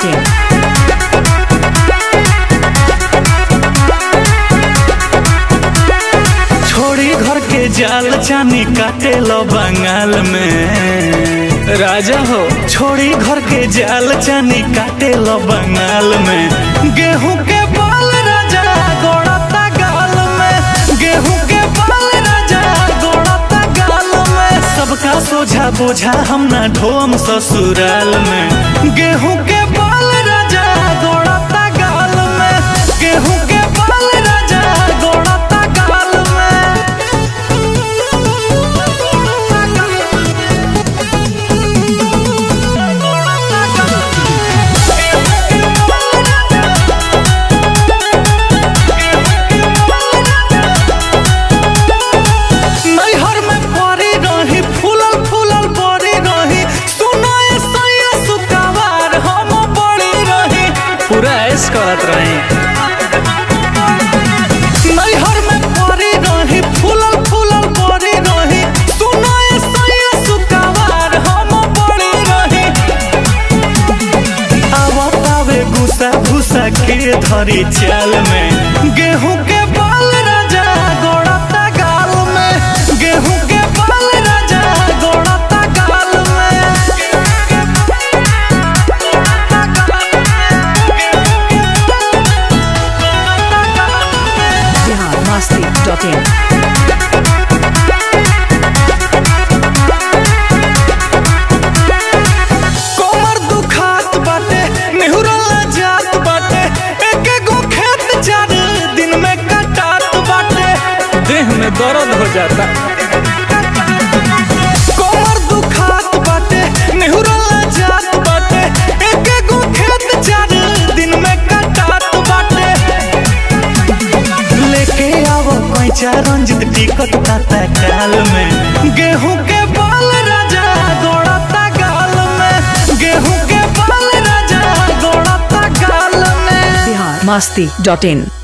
masti.in. छोड़ी घर के जाल चानी काटे लो बंगाल में राजा हो। छोड़ी घर के जाल चानी काटे लो बंगाल में। गेहूं के बाल राजा गोड़ता गाल में। गेहूं के बाल राजा गोड़ता गाल में। सबका सोझा बोझा हम ना ढोम ससुराल में। गेहूं के बाल राजा गोड़ता गाल में। गेहूं के बाल राजा गोड़ता गाल में। नैहर में परी रही फूलल फूलल बड़ी रही। सुनाए सैया सुकावार हम बड़ी रही। पूरा ऐश करत रही। नैहर में परी रही फूलल फूलल बड़ी रही। सुनाए सैया सुकावार हम बड़ी रही। आवत आवे गुस्सा भूसा के धरी चाल में। गेहूं के बाल राजा गोड़ता गाल में। गेहूं के बाल राजा गोड़ता गाल में। Bihar masti.in. कोमर दुखात बाटे नेहुरला जात बाटे। एक गो खेत 4 दिन में कटात बाटे। देह में दर्द हो जाता। कोमर दुखात बाटे नेहुरला जात बाटे। एक गो खेत 4 दिन में कटात बाटे। लेके आवो पैसा रंजित टिकट ताता काल में। गेहूं के बाल राजा गोड़ता गाल में। गेहूं के बाल राजा गोड़ता गाल में। Bihar masti.in.